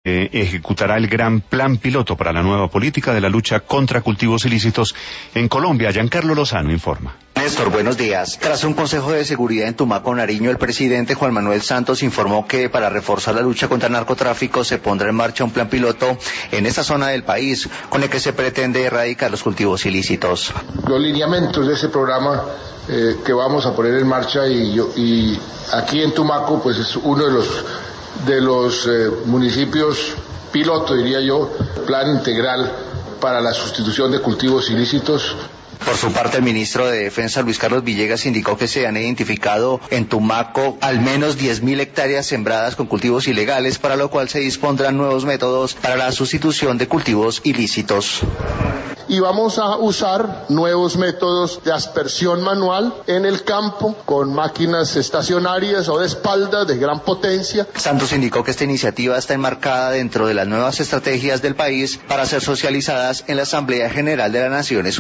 ejecutará el gran plan piloto para la nueva política de la lucha contra cultivos ilícitos en Colombia. Giancarlo Lozano informa. Néstor, buenos días. Tras un consejo de seguridad en Tumaco, Nariño, el presidente Juan Manuel Santos informó que para reforzar la lucha contra el narcotráfico se pondrá en marcha un plan piloto en esta zona del país con el que se pretende erradicar los cultivos ilícitos. Los lineamientos de ese programa que vamos a poner en marcha y aquí en Tumaco pues es uno de los municipios piloto, diría yo, plan integral para la sustitución de cultivos ilícitos. Por su parte, el ministro de Defensa, Luis Carlos Villegas, indicó que se han identificado en Tumaco al menos 10.000 hectáreas sembradas con cultivos ilegales, para lo cual se dispondrán nuevos métodos para la sustitución de cultivos ilícitos. Y vamos a usar nuevos métodos de aspersión manual en el campo con máquinas estacionarias o de espaldas de gran potencia. Santos indicó que esta iniciativa está enmarcada dentro de las nuevas estrategias del país para ser socializadas en la Asamblea General de las Naciones Unidas.